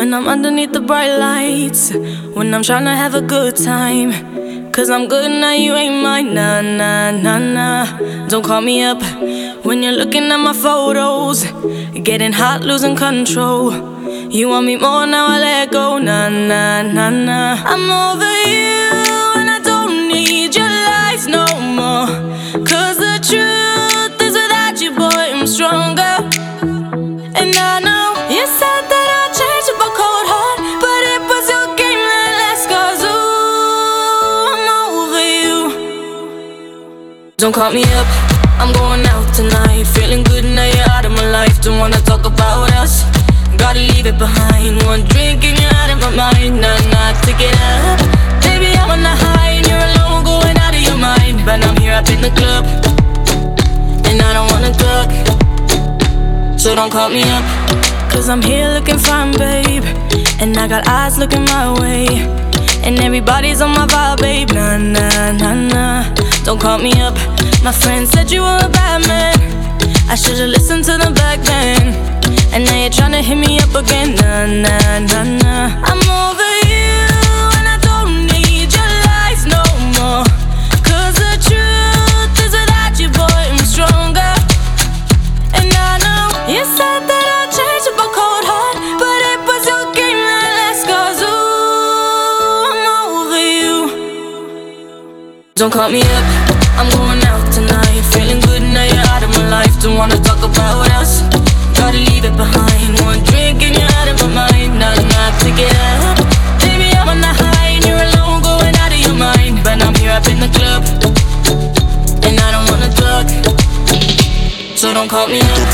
when I'm underneath the bright lights, when I'm tryna have a good time. Cause I'm good now, you ain't mine, nah, nah, nah, nah. Don't call me up when you're looking at my photos, getting hot, losing control. You want me more, now I let go, nah, nah, nah, nah. I'm over you and I don't need your lies no more. Cause the truth is without you, boy, I'm stronger. And I know you said that I'd change up a cold heart, but it was your game that last. Cause ooh, I'm over you. Don't call me up, I'm going out tonight. Feeling good now you're out of my life. Don't wanna talk about us, gotta leave it behind. One drink and you're out of my mind. Nah, nah, take it up. Baby, I'm on the high and you're alone, going out of your mind. But I'm here up in the club and I don't wanna talk, so don't call me up. Cause I'm here looking fine, babe, and I got eyes looking my way, and everybody's on my vibe, babe. Nah, nah, nah, nah. Don't call me up. My friend said you were a bad man, I should've listened to them back then. And now you're tryna hit me up again. Nah, nah, nah, nah. I'm over you and I don't need your lies no more. Cause the truth is without you, boy, I'm stronger. And I know you said that I'd change up a cold heart, but it was your game that last. Cause ooh, I'm over you. Don't call me up, I'm going out tonight. Feeling good now you're out of my life. Don't wanna talk about us, gotta leave it behind. One drink and you're out of my mind. Nah, nah, take it up. Baby, I'm on the high and you're alone, going out of your mind. But I'm here up in the club and I don't wanna talk, so don't call me up.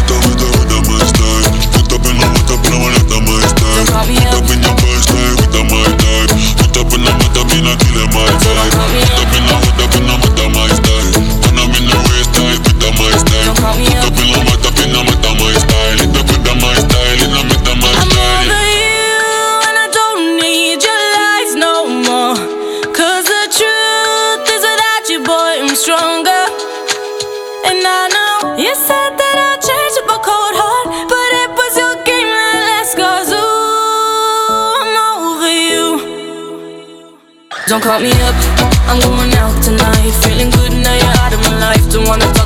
Don't call me up. Stronger. And I know you said that I'd change up a cold heart, but it was your game that last. Cause ooh, I'm over you. Don't call me up, I'm going out tonight. Feeling good now you're out of my life. Don't wanna talk